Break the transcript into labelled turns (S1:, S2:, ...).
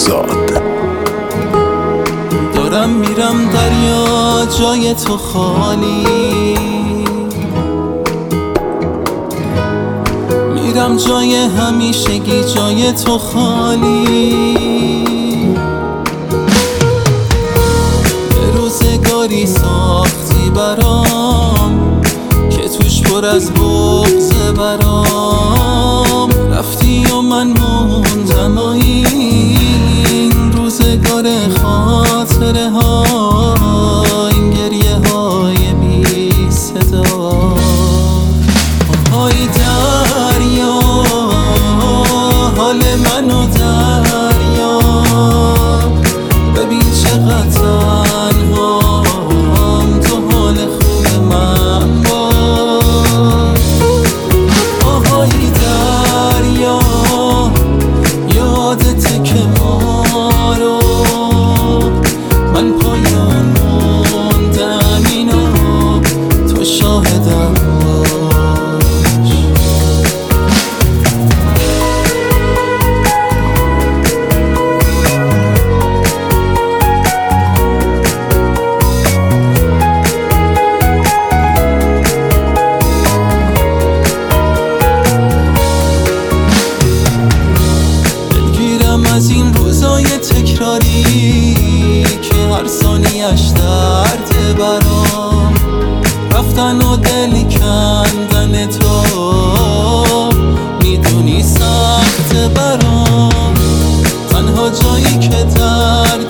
S1: زاد.
S2: دارم میرم دریا جای تو خالی، میرم جای همیشگی جای تو خالی. به روزگاری ساختی برام که توش پر از بغض برام، رفتی و من موندم و این روزگار خاطره ها، این گریه های بی صدا. آهای دریا حال منو دریا، ببین چقدر تنهام، تو حال خوب من باش. آهای دریا یادته که ما رو من پایان موندم، اینو تو شاهدم باش. دلگیرم از این روزای تکراری که هر ثانیش درده برام، رفتن و دل کندن تو میدونی سخت برام. تنها جایی که درد